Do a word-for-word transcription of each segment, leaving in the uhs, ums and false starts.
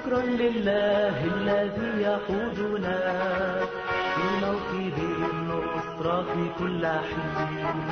شكرا لله الذي يقودنا في موكب النصرة في كل حين،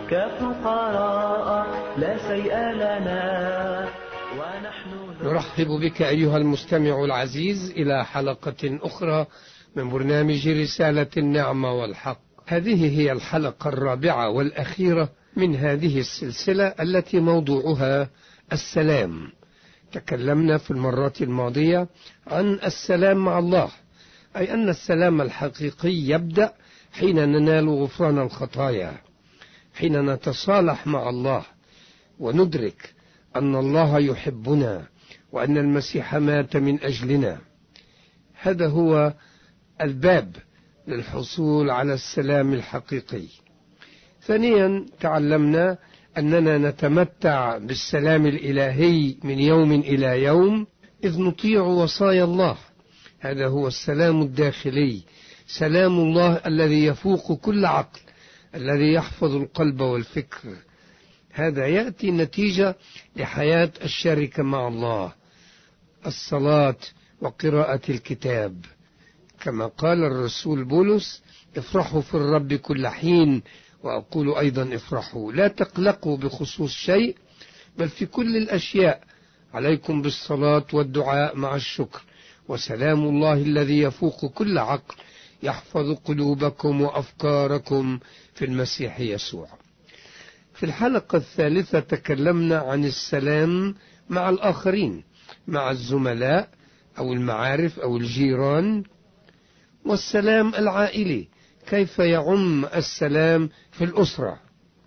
كفقراء لا شيء لنا ونحن نرحب بك أيها المستمع العزيز إلى حلقة أخرى من برنامج رسالة النعمة والحق. هذه هي الحلقة الرابعة والأخيرة من هذه السلسلة التي موضوعها السلام. تكلمنا في المرات الماضية عن السلام مع الله، أي أن السلام الحقيقي يبدأ حين ننال غفران الخطايا، حين نتصالح مع الله وندرك أن الله يحبنا وأن المسيح مات من أجلنا. هذا هو الباب للحصول على السلام الحقيقي. ثانيا تعلمنا أننا نتمتع بالسلام الإلهي من يوم إلى يوم إذ نطيع وصايا الله. هذا هو السلام الداخلي، سلام الله الذي يفوق كل عقل، الذي يحفظ القلب والفكر. هذا يأتي نتيجة لحياة الشركة مع الله، الصلاة وقراءة الكتاب. كما قال الرسول بولس: افرحوا في الرب كل حين، وأقول أيضا افرحوا، لا تقلقوا بخصوص شيء، بل في كل الأشياء عليكم بالصلاة والدعاء مع الشكر، وسلام الله الذي يفوق كل عقل يحفظ قلوبكم وأفكاركم في المسيح يسوع. في الحلقة الثالثة تكلمنا عن السلام مع الآخرين، مع الزملاء أو المعارف أو الجيران، والسلام العائلي، كيف يعم السلام في الأسرة.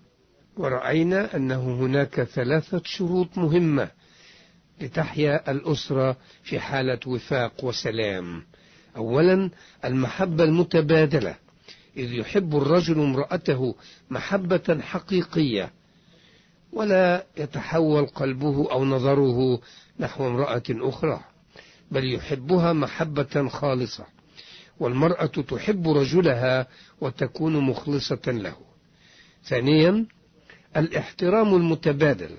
ورأينا أنه هناك ثلاثة شروط مهمة لتحيا الأسرة في حالة وفاق وسلام. أولا، المحبة المتبادلة، إذ يحب الرجل امرأته محبة حقيقية، ولا يتحول قلبه أو نظره نحو امرأة أخرى، بل يحبها محبة خالصة. والمرأة تحب رجلها وتكون مخلصة له. ثانيا، الاحترام المتبادل،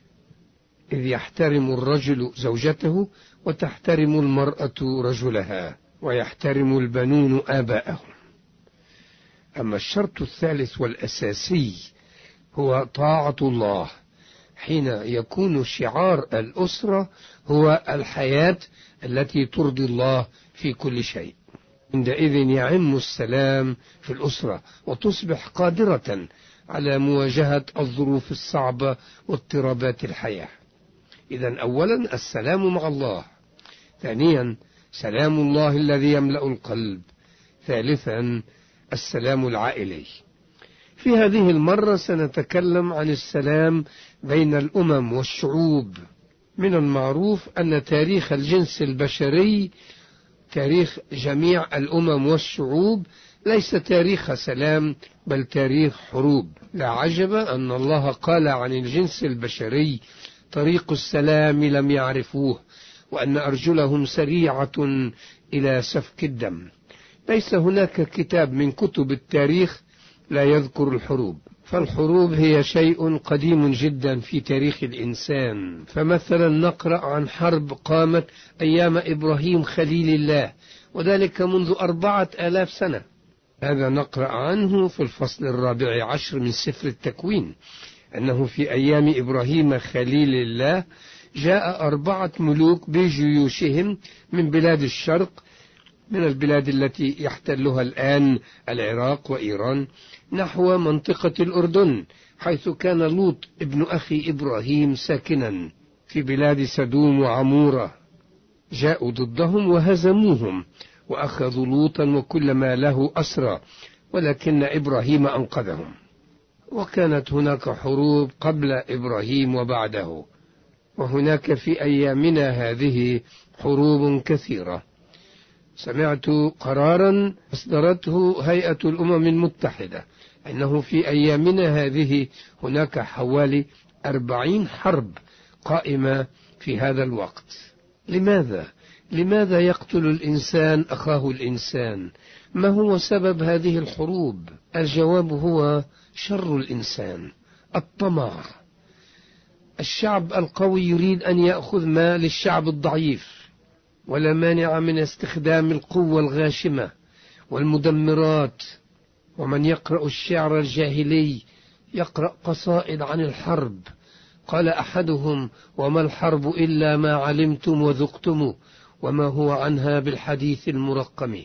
إذ يحترم الرجل زوجته وتحترم المرأة رجلها، ويحترم البنون آباءهم. أما الشرط الثالث والأساسي هو طاعة الله، حين يكون شعار الأسرة هو الحياة التي ترضي الله في كل شيء. عندئذ يعم السلام في الأسرة، وتصبح قادرة على مواجهة الظروف الصعبة واضطرابات الحياة. إذن أولا السلام مع الله، ثانيا سلام الله الذي يملأ القلب، ثالثا السلام العائلي. في هذه المرة سنتكلم عن السلام بين الأمم والشعوب. من المعروف أن تاريخ الجنس البشري، تاريخ جميع الأمم والشعوب، ليس تاريخ سلام بل تاريخ حروب. لا عجب أن الله قال عن الجنس البشري: طريق السلام لم يعرفوه، وأن أرجلهم سريعة إلى سفك الدم. ليس هناك كتاب من كتب التاريخ لا يذكر الحروب، فالحروب هي شيء قديم جدا في تاريخ الإنسان. فمثلا نقرأ عن حرب قامت أيام إبراهيم خليل الله، وذلك منذ أربعة آلاف سنة. هذا نقرأ عنه في الفصل الرابع عشر من سفر التكوين، أنه في أيام إبراهيم خليل الله جاء أربعة ملوك بجيوشهم من بلاد الشرق، من البلاد التي يحتلها الآن العراق وإيران، نحو منطقة الأردن، حيث كان لوط ابن أخي إبراهيم ساكنا في بلاد سدوم وعمورة. جاءوا ضدهم وهزموهم، وأخذوا لوطا وكل ما له أسرى، ولكن إبراهيم أنقذهم. وكانت هناك حروب قبل إبراهيم وبعده، وهناك في أيامنا هذه حروب كثيرة. سمعت قرارا أصدرته هيئة الأمم المتحدة أنه في أيامنا هذه هناك حوالي أربعين حرب قائمة في هذا الوقت. لماذا؟ لماذا يقتل الإنسان أخاه الإنسان؟ ما هو سبب هذه الحروب؟ الجواب هو شر الإنسان، الطمع. الشعب القوي يريد أن يأخذ مال الشعب الضعيف، ولا مانع من استخدام القوة الغاشمة والمدمرات. ومن يقرأ الشعر الجاهلي يقرأ قصائد عن الحرب. قال أحدهم: وما الحرب إلا ما علمتم وذقتم وما هو عنها بالحديث المرقم.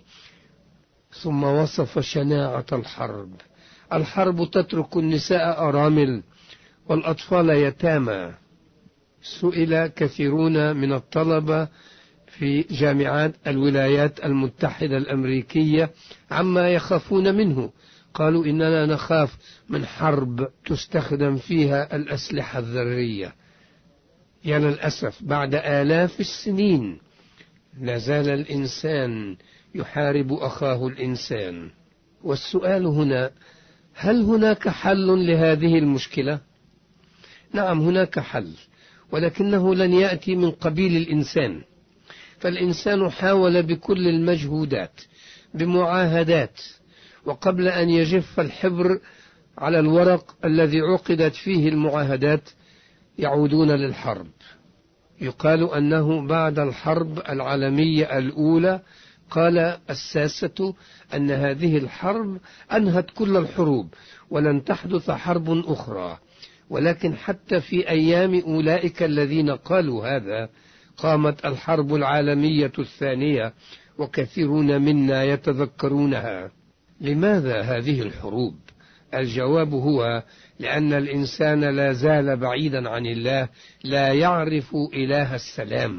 ثم وصف شناعة الحرب. الحرب تترك النساء أرامل والأطفال يتامى. سئل كثيرون من الطلبة في جامعات الولايات المتحدة الأمريكية عما يخافون منه. قالوا: إننا نخاف من حرب تستخدم فيها الأسلحة الذرية. يا للأسف بعد آلاف السنين لا زال الإنسان يحارب أخاه الإنسان. والسؤال هنا: هل هناك حل لهذه المشكلة؟ نعم، هناك حل، ولكنه لن يأتي من قبيل الإنسان. فالإنسان حاول بكل المجهودات بمعاهدات، وقبل أن يجف الحبر على الورق الذي عقدت فيه المعاهدات يعودون للحرب. يقال أنه بعد الحرب العالمية الأولى قال الساسة أن هذه الحرب أنهت كل الحروب ولن تحدث حرب أخرى. ولكن حتى في أيام أولئك الذين قالوا هذا قامت الحرب العالمية الثانية، وكثيرون منا يتذكرونها. لماذا هذه الحروب؟ الجواب هو: لأن الإنسان لا زال بعيدا عن الله، لا يعرف إله السلام.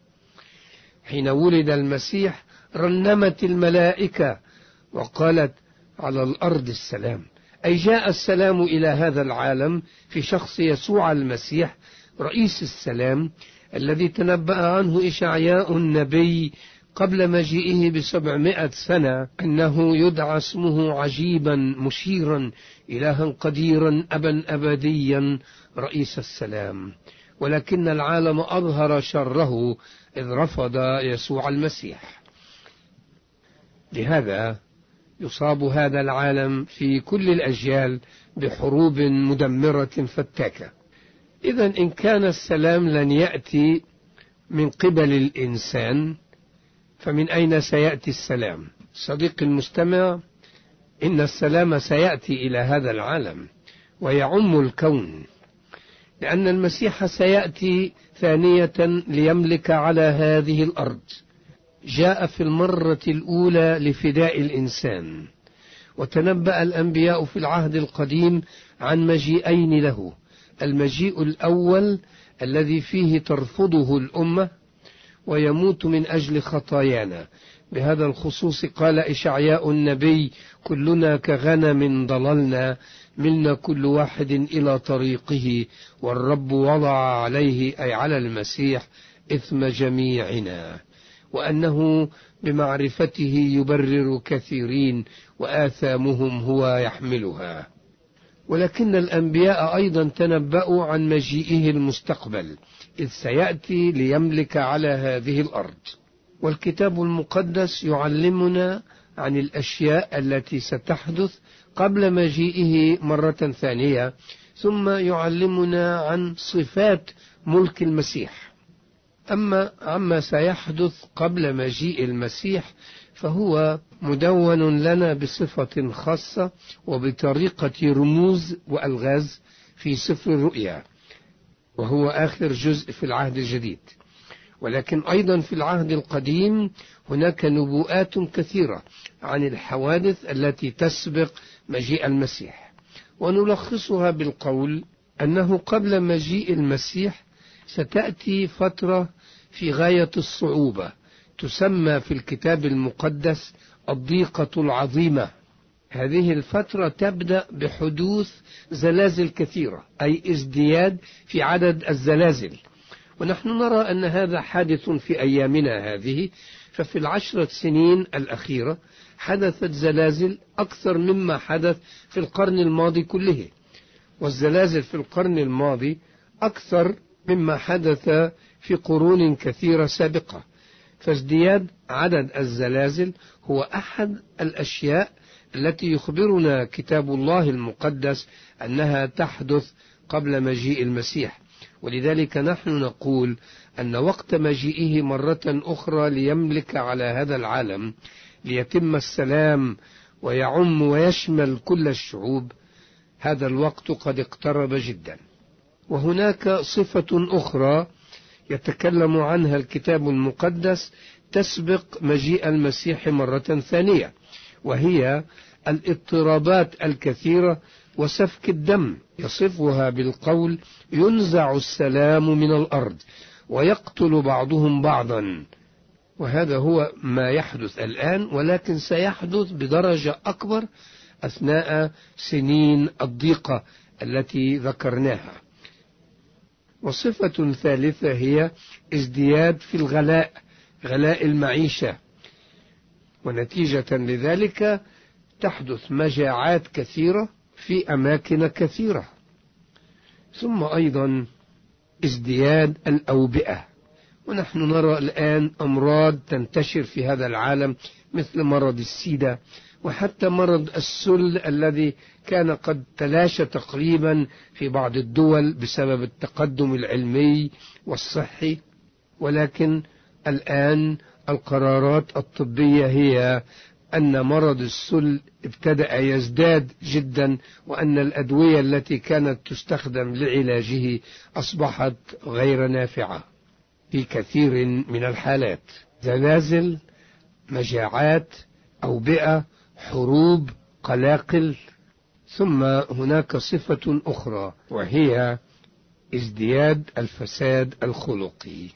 حين ولد المسيح رنمت الملائكة وقالت: على الأرض السلام، أي جاء السلام إلى هذا العالم في شخص يسوع المسيح رئيس السلام، الذي تنبأ عنه إشعياء النبي قبل مجيئه بسبعمائة سنة أنه يدعى اسمه عجيبا مشيرا إلها قديرا أبا أبديا رئيس السلام. ولكن العالم أظهر شره إذ رفض يسوع المسيح. لهذا يصاب هذا العالم في كل الأجيال بحروب مدمرة فتاكة. إذن إن كان السلام لن يأتي من قبل الإنسان، فمن أين سيأتي السلام؟ صديقي المستمع، إن السلام سيأتي إلى هذا العالم ويعم الكون، لأن المسيح سيأتي ثانية ليملك على هذه الأرض. جاء في المرة الأولى لفداء الإنسان، وتنبأ الأنبياء في العهد القديم عن مجيئين له: المجيء الأول الذي فيه ترفضه الأمة ويموت من أجل خطايانا. بهذا الخصوص قال إشعياء النبي: كلنا كغنم ضللنا، ملنا كل واحد إلى طريقه، والرب وضع عليه، أي على المسيح، إثم جميعنا، وأنه بمعرفته يبرر كثيرين وآثامهم هو يحملها. ولكن الأنبياء أيضا تنبأوا عن مجيئه المستقبل، إذ سيأتي ليملك على هذه الأرض. والكتاب المقدس يعلمنا عن الأشياء التي ستحدث قبل مجيئه مرة ثانية، ثم يعلمنا عن صفات ملك المسيح. أما عما سيحدث قبل مجيء المسيح فهو مدون لنا بصفة خاصة وبطريقة رموز وألغاز في سفر الرؤيا، وهو آخر جزء في العهد الجديد. ولكن أيضا في العهد القديم هناك نبوءات كثيرة عن الحوادث التي تسبق مجيء المسيح، ونلخصها بالقول أنه قبل مجيء المسيح ستأتي فترة في غاية الصعوبة، تسمى في الكتاب المقدس الضيقة العظيمة. هذه الفترة تبدأ بحدوث زلازل كثيرة، أي ازدياد في عدد الزلازل، ونحن نرى أن هذا حادث في أيامنا هذه. ففي العشرة سنين الأخيرة حدثت زلازل أكثر مما حدث في القرن الماضي كله، والزلازل في القرن الماضي أكثر مما حدث في قرون كثيرة سابقة. فازدياد عدد الزلازل هو أحد الأشياء التي يخبرنا كتاب الله المقدس أنها تحدث قبل مجيء المسيح. ولذلك نحن نقول أن وقت مجيئه مرة أخرى ليملك على هذا العالم ليتم السلام ويعم ويشمل كل الشعوب، هذا الوقت قد اقترب جدا. وهناك صفة أخرى يتكلم عنها الكتاب المقدس تسبق مجيء المسيح مرة ثانية، وهي الاضطرابات الكثيرة وسفك الدم. يصفها بالقول: ينزع السلام من الأرض ويقتل بعضهم بعضا. وهذا هو ما يحدث الآن، ولكن سيحدث بدرجة أكبر أثناء سنين الضيقة التي ذكرناها. وصفة ثالثة هي ازدياد في الغلاء، غلاء المعيشة، ونتيجة لذلك تحدث مجاعات كثيرة في أماكن كثيرة. ثم أيضا ازدياد الأوبئة، ونحن نرى الآن أمراض تنتشر في هذا العالم مثل مرض السيدا، وحتى مرض السل الذي كان قد تلاشى تقريبا في بعض الدول بسبب التقدم العلمي والصحي، ولكن الآن القرارات الطبية هي أن مرض السل ابتدأ يزداد جدا، وأن الأدوية التي كانت تستخدم لعلاجه أصبحت غير نافعة في كثير من الحالات. زلازل، مجاعات، أوبئة، حروب، قلاقل. ثم هناك صفة أخرى وهي ازدياد الفساد الخلقي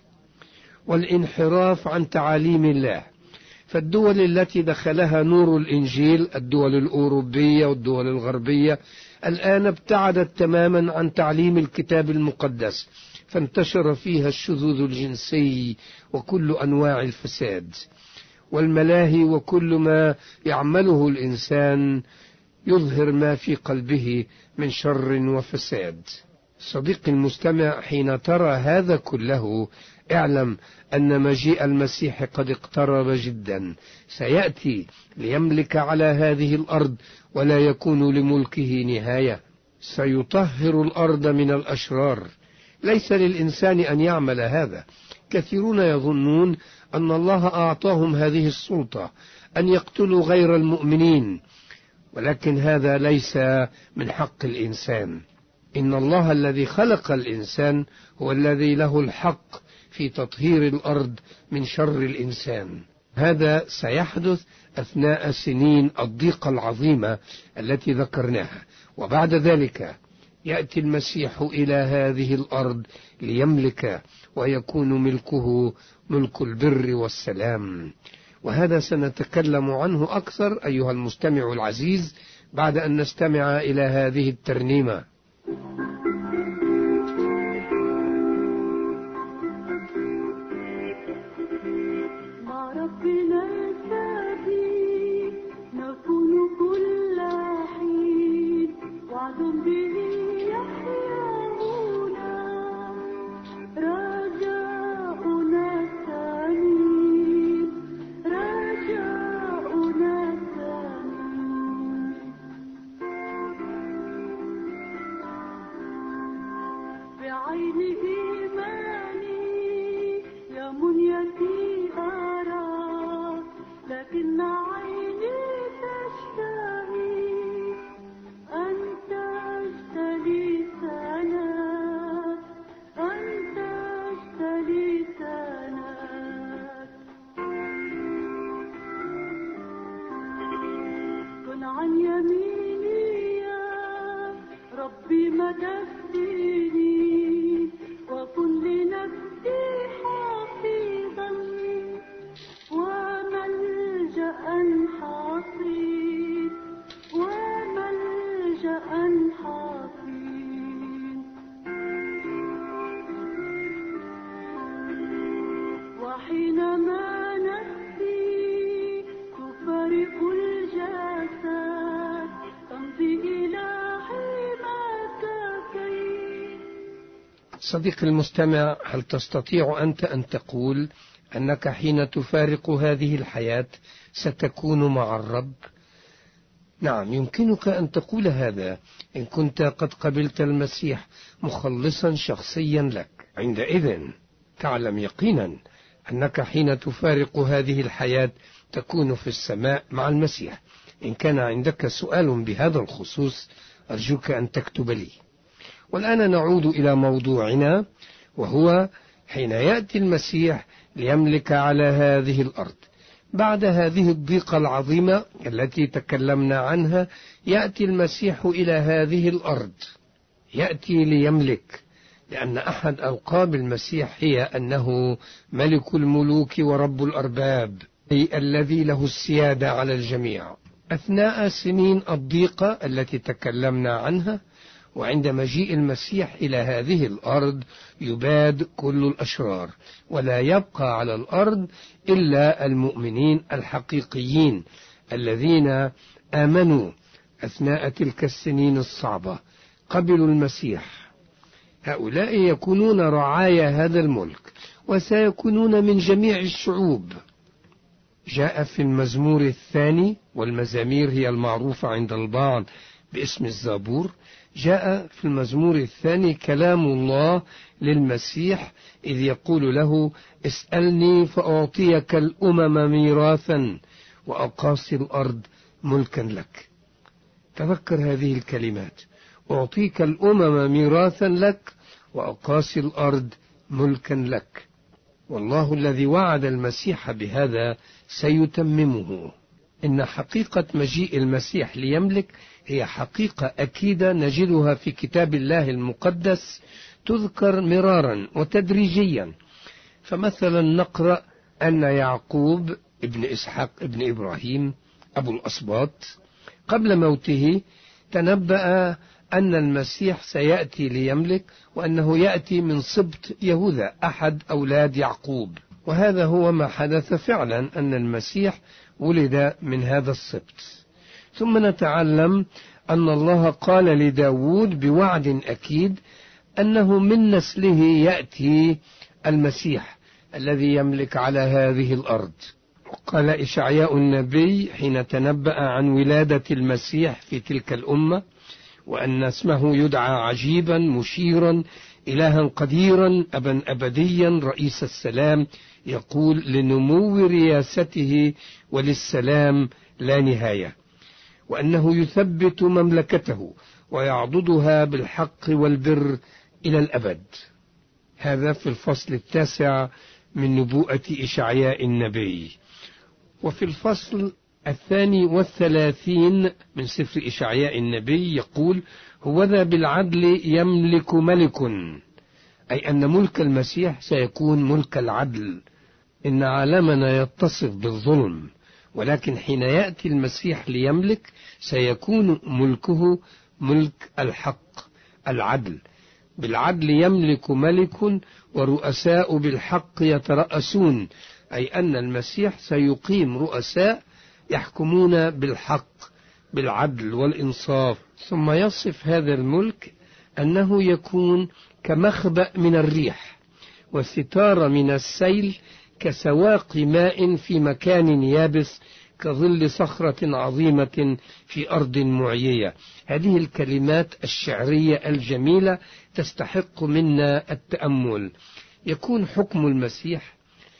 والانحراف عن تعاليم الله. فالدول التي دخلها نور الإنجيل، الدول الأوروبية والدول الغربية، الآن ابتعدت تماما عن تعليم الكتاب المقدس، فانتشر فيها الشذوذ الجنسي وكل أنواع الفساد والملاهي، وكل ما يعمله الإنسان يظهر ما في قلبه من شر وفساد. صديقي المستمع، حين ترى هذا كله اعلم أن مجيء المسيح قد اقترب جدا، سيأتي ليملك على هذه الأرض ولا يكون لملكه نهاية. سيطهر الأرض من الأشرار. ليس للإنسان أن يعمل هذا. كثيرون يظنون أن الله أعطاهم هذه السلطة أن يقتلوا غير المؤمنين، ولكن هذا ليس من حق الإنسان. إن الله الذي خلق الإنسان هو الذي له الحق في تطهير الأرض من شر الإنسان. هذا سيحدث أثناء سنين الضيقة العظيمة التي ذكرناها، وبعد ذلك يأتي المسيح إلى هذه الأرض ليملك، ويكون ملكه ملك البر والسلام. وهذا سنتكلم عنه أكثر أيها المستمع العزيز بعد أن نستمع إلى هذه الترنيمة. صديقي المستمع، هل تستطيع أنت أن تقول أنك حين تفارق هذه الحياة ستكون مع الرب؟ نعم، يمكنك أن تقول هذا إن كنت قد قبلت المسيح مخلصا شخصيا لك. عندئذ تعلم يقينا أنك حين تفارق هذه الحياة تكون في السماء مع المسيح. إن كان عندك سؤال بهذا الخصوص أرجوك أن تكتب لي. والآن نعود إلى موضوعنا، وهو حين يأتي المسيح ليملك على هذه الأرض. بعد هذه الضيقة العظيمة التي تكلمنا عنها يأتي المسيح إلى هذه الأرض، يأتي ليملك، لأن أحد ألقاب المسيح هي أنه ملك الملوك ورب الأرباب، أي الذي له السيادة على الجميع. أثناء سنين الضيقة التي تكلمنا عنها، وعند مجيء المسيح إلى هذه الأرض يباد كل الأشرار، ولا يبقى على الأرض إلا المؤمنين الحقيقيين الذين آمنوا أثناء تلك السنين الصعبة، قبلوا المسيح. هؤلاء يكونون رعايا هذا الملك، وسيكونون من جميع الشعوب. جاء في المزمور الثاني، والمزامير هي المعروفة عند البعض باسم الزبور، جاء في المزمور الثاني كلام الله للمسيح إذ يقول له: اسألني فأعطيك الأمم ميراثا وأقاصي الأرض ملكا لك. تذكر هذه الكلمات: أعطيك الأمم ميراثا لك وأقاصي الأرض ملكا لك. والله الذي وعد المسيح بهذا سيتممه. إن حقيقة مجيء المسيح ليملك هي حقيقة أكيدة نجدها في كتاب الله المقدس، تذكر مرارا وتدريجيا. فمثلا نقرأ أن يعقوب ابن إسحاق ابن إبراهيم أبو الأسباط قبل موته تنبأ أن المسيح سيأتي ليملك، وأنه يأتي من سبط يهوذا أحد أولاد يعقوب. وهذا هو ما حدث فعلا، أن المسيح ولد من هذا السبط. ثم نتعلم أن الله قال لداود بوعد أكيد أنه من نسله يأتي المسيح الذي يملك على هذه الأرض. قال إشعياء النبي حين تنبأ عن ولادة المسيح في تلك الأمة، وأن اسمه يدعى عجيبا مشيرا إلها قديرا أبا أبديا رئيس السلام، يقول: لنمو رياسته وللسلام لا نهاية، وأنه يثبت مملكته ويعضدها بالحق والبر إلى الأبد. هذا في الفصل التاسع من نبوءة إشعياء النبي. وفي الفصل الثاني والثلاثين من سفر إشعياء النبي يقول: هوذا بالعدل يملك ملك، أي أن ملك المسيح سيكون ملك العدل. إن عالمنا يتصف بالظلم، ولكن حين يأتي المسيح ليملك سيكون ملكه ملك الحق العدل. بالعدل يملك ملك، ورؤساء بالحق يترأسون، أي أن المسيح سيقيم رؤساء يحكمون بالحق بالعدل والإنصاف. ثم يصف هذا الملك أنه يكون كمخبأ من الريح، وستار من السيل، كسواق ماء في مكان يابس، كظل صخرة عظيمة في أرض معيية. هذه الكلمات الشعرية الجميلة تستحق منا التأمل. يكون حكم المسيح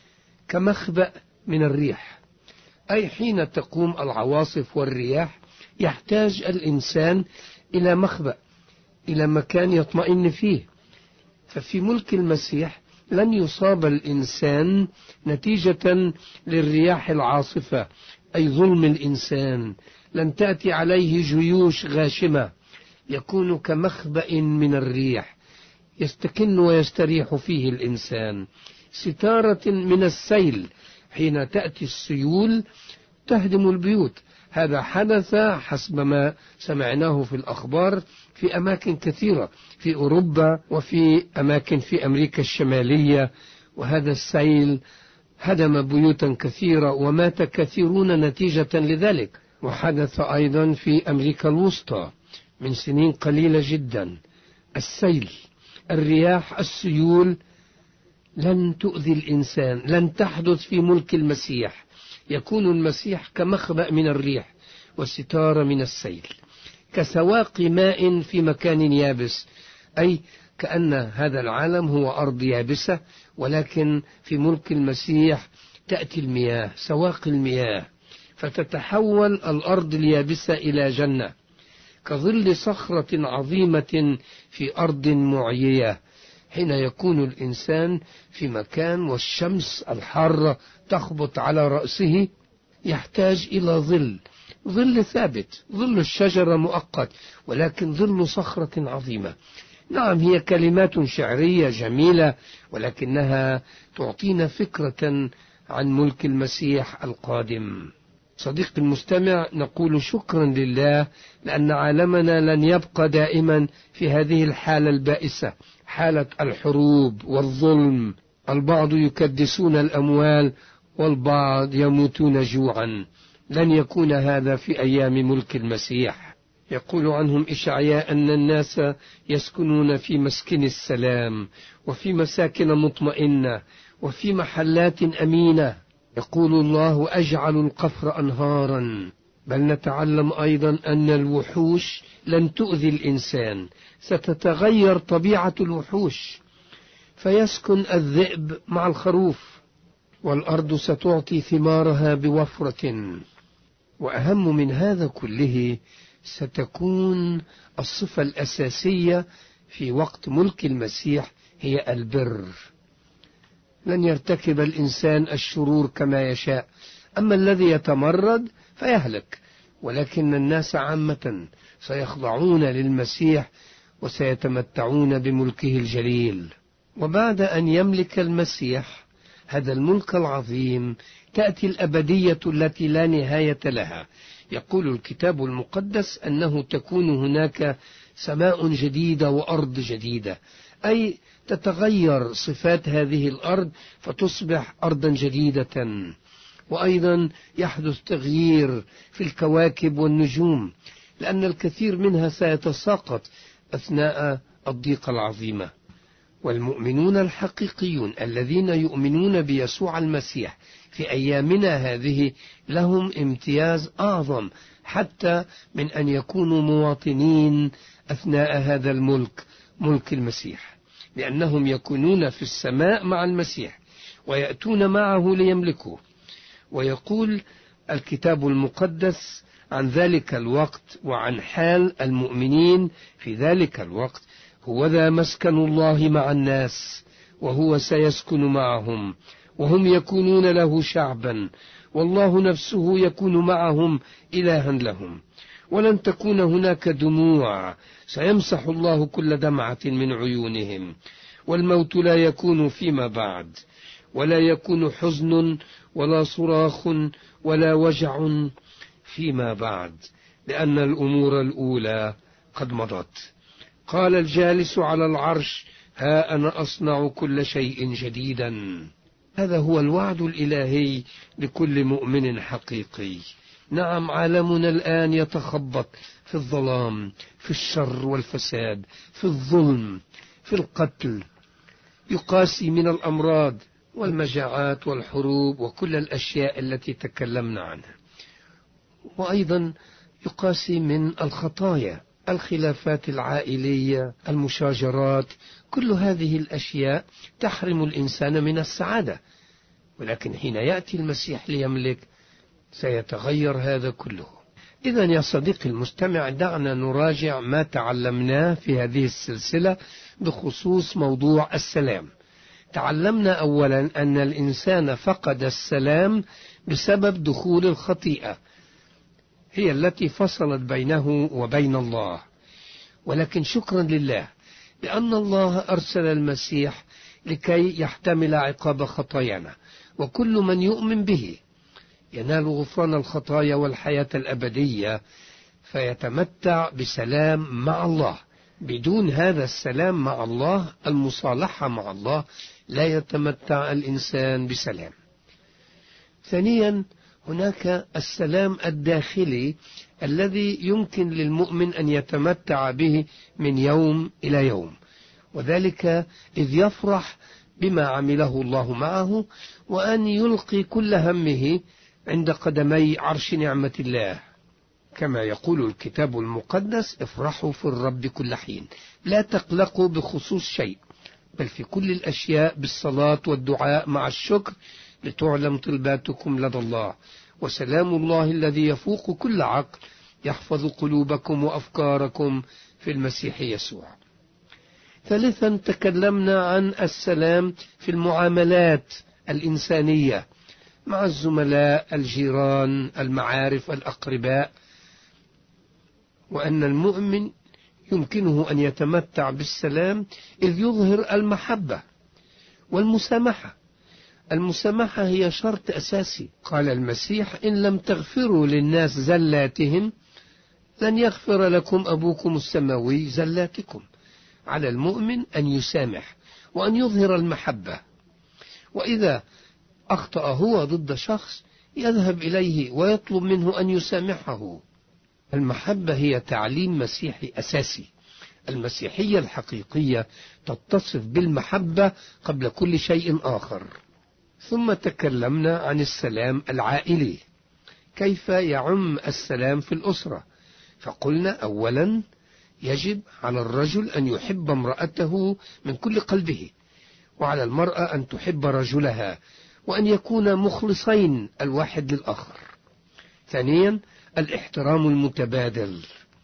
كمخبأ من الريح، أي حين تقوم العواصف والرياح يحتاج الإنسان إلى مخبأ، إلى مكان يطمئن فيه. ففي ملك المسيح لن يصاب الإنسان نتيجة للرياح العاصفة، أي ظلم الإنسان، لن تأتي عليه جيوش غاشمة. يكون كمخبأ من الريح يستكن ويستريح فيه الإنسان. ستارة من السيل، حين تأتي السيول تهدم البيوت. هذا حدث حسب ما سمعناه في الأخبار في أماكن كثيرة في أوروبا وفي أماكن في أمريكا الشمالية، وهذا السيل هدم بيوتا كثيرة ومات كثيرون نتيجة لذلك. وحدث أيضا في أمريكا الوسطى من سنين قليلة جدا. السيل، الرياح، السيول لن تؤذي الإنسان، لن تحدث في ملك المسيح. يكون المسيح كمخبأ من الريح، وستار من السيل، كسواق ماء في مكان يابس، أي كأن هذا العالم هو أرض يابسة، ولكن في ملك المسيح تأتي المياه، سواق المياه، فتتحول الأرض اليابسة إلى جنة، كظل صخرة عظيمة في أرض معيية. حين يكون الإنسان في مكان والشمس الحارة تخبط على رأسه يحتاج إلى ظل، ظل ثابت، ظل الشجرة مؤقت، ولكن ظل صخرة عظيمة. نعم، هي كلمات شعرية جميلة، ولكنها تعطينا فكرة عن ملك المسيح القادم. صديقي المستمع، نقول شكرا لله لأن عالمنا لن يبقى دائما في هذه الحالة البائسة، حالة الحروب والظلم. البعض يكدسون الأموال والبعض يموتون جوعا. لن يكون هذا في أيام ملك المسيح. يقول عنهم إشعياء أن الناس يسكنون في مسكن السلام، وفي مساكن مطمئنة، وفي محلات أمينة. يقول الله: أجعل القفر أنهارا. بل نتعلم أيضا أن الوحوش لن تؤذي الإنسان، ستتغير طبيعة الوحوش، فيسكن الذئب مع الخروف، والأرض ستعطي ثمارها بوفرة. وأهم من هذا كله، ستكون الصفة الأساسية في وقت ملك المسيح هي البر. لن يرتكب الإنسان الشرور كما يشاء، أما الذي يتمرد فيهلك، ولكن الناس عامة سيخضعون للمسيح وسيتمتعون بملكه الجليل. وبعد أن يملك المسيح هذا الملك العظيم تأتي الأبدية التي لا نهاية لها. يقول الكتاب المقدس أنه تكون هناك سماء جديدة وأرض جديدة، أي تتغير صفات هذه الأرض فتصبح أرضا جديدة. وأيضا يحدث تغيير في الكواكب والنجوم، لأن الكثير منها سيتساقط أثناء الضيقة العظيمة. والمؤمنون الحقيقيون الذين يؤمنون بيسوع المسيح في أيامنا هذه لهم امتياز أعظم حتى من أن يكونوا مواطنين أثناء هذا الملك، ملك المسيح، لأنهم يكونون في السماء مع المسيح ويأتون معه ليملكوه. ويقول الكتاب المقدس عن ذلك الوقت وعن حال المؤمنين في ذلك الوقت: هوذا مسكن الله مع الناس، وهو سيسكن معهم، وهم يكونون له شعبا، والله نفسه يكون معهم إلها لهم. ولن تكون هناك دموع، سيمسح الله كل دمعة من عيونهم، والموت لا يكون فيما بعد، ولا يكون حزن ولا صراخ ولا وجع فيما بعد، لأن الأمور الأولى قد مضت. قال الجالس على العرش: ها أنا أصنع كل شيء جديدا. هذا هو الوعد الإلهي لكل مؤمن حقيقي. نعم، عالمنا الآن يتخبط في الظلام، في الشر والفساد، في الظلم، في القتل، يقاسي من الأمراض والمجاعات والحروب وكل الأشياء التي تكلمنا عنها، وأيضا يقاسي من الخطايا، الخلافات العائلية، المشاجرات. كل هذه الأشياء تحرم الإنسان من السعادة، ولكن حين يأتي المسيح ليملك سيتغير هذا كله. إذن يا صديقي المستمع، دعنا نراجع ما تعلمناه في هذه السلسلة بخصوص موضوع السلام. تعلمنا أولا أن الإنسان فقد السلام بسبب دخول الخطيئة، هي التي فصلت بينه وبين الله. ولكن شكرا لله لأن الله أرسل المسيح لكي يحتمل عقاب خطايانا، وكل من يؤمن به ينال غفران الخطايا والحياة الأبدية، فيتمتع بسلام مع الله. بدون هذا السلام مع الله، المصالحة مع الله، لا يتمتع الإنسان بسلام. ثانيا، هناك السلام الداخلي الذي يمكن للمؤمن أن يتمتع به من يوم إلى يوم، وذلك إذ يفرح بما عمله الله معه، وأن يلقي كل همه عند قدمي عرش نعمة الله، كما يقول الكتاب المقدس: افرحوا في الرب كل حين، لا تقلقوا بخصوص شيء، بل في كل الأشياء بالصلاة والدعاء مع الشكر لتعلم طلباتكم لدى الله، وسلام الله الذي يفوق كل عقل يحفظ قلوبكم وأفكاركم في المسيح يسوع. ثالثا، تكلمنا عن السلام في المعاملات الإنسانية مع الزملاء، الجيران، المعارف، الأقرباء، وأن المؤمن يمكنه أن يتمتع بالسلام إذ يظهر المحبة والمسامحة. المسامحة هي شرط أساسي. قال المسيح: إن لم تغفروا للناس زلاتهم لن يغفر لكم أبوكم السماوي زلاتكم. على المؤمن أن يسامح وأن يظهر المحبة، وإذا أخطأ هو ضد شخص يذهب إليه ويطلب منه أن يسامحه. المحبة هي تعليم مسيحي أساسي. المسيحية الحقيقية تتصف بالمحبة قبل كل شيء آخر. ثم تكلمنا عن السلام العائلي، كيف يعم السلام في الأسرة. فقلنا: أولا، يجب على الرجل أن يحب امرأته من كل قلبه، وعلى المرأة أن تحب رجلها، وأن يكون مخلصين الواحد للآخر. ثانيا، الاحترام المتبادل.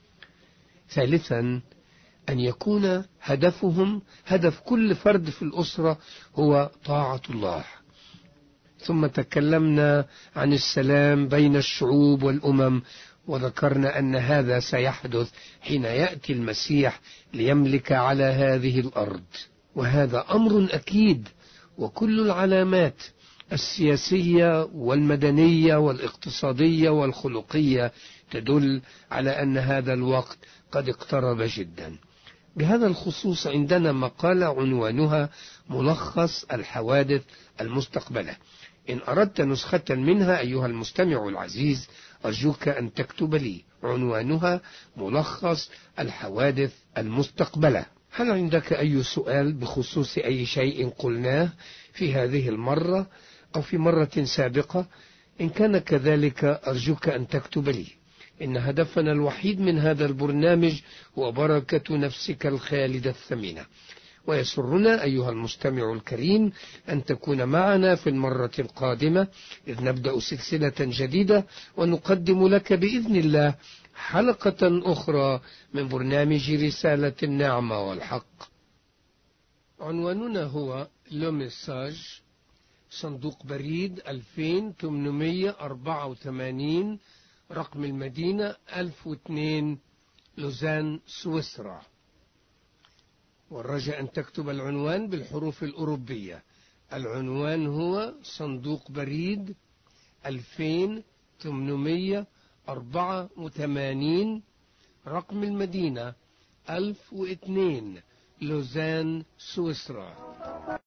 ثالثا، أن يكون هدفهم، هدف كل فرد في الأسرة، هو طاعة الله. ثم تكلمنا عن السلام بين الشعوب والأمم، وذكرنا أن هذا سيحدث حين يأتي المسيح ليملك على هذه الأرض، وهذا أمر أكيد. وكل العلامات السياسية والمدنية والاقتصادية والخلقية تدل على أن هذا الوقت قد اقترب جدا. بهذا الخصوص عندنا مقالة عنوانها: ملخص الحوادث المستقبلة. إن أردت نسخة منها أيها المستمع العزيز أرجوك أن تكتب لي. عنوانها: ملخص الحوادث المستقبلة. هل عندك أي سؤال بخصوص أي شيء قلناه في هذه المرة أو في مرة سابقة؟ إن كان كذلك أرجوك أن تكتب لي. إن هدفنا الوحيد من هذا البرنامج هو بركة نفسك الخالدة الثمينة. ويسرنا أيها المستمع الكريم أن تكون معنا في المرة القادمة، إذ نبدأ سلسلة جديدة ونقدم لك بإذن الله حلقة أخرى من برنامج رسالة النعمة والحق. عنواننا هو لو ميساج، صندوق بريد ألفين وثمانمائة وأربعة وثمانين، رقم المدينة ألف واثنين، لوزان، سويسرا. والرجاء أن تكتب العنوان بالحروف الأوروبية. العنوان هو صندوق بريد ألفين وثمانمائة وأربعة وثمانين، رقم المدينة ألف واثنين، لوزان، سويسرا.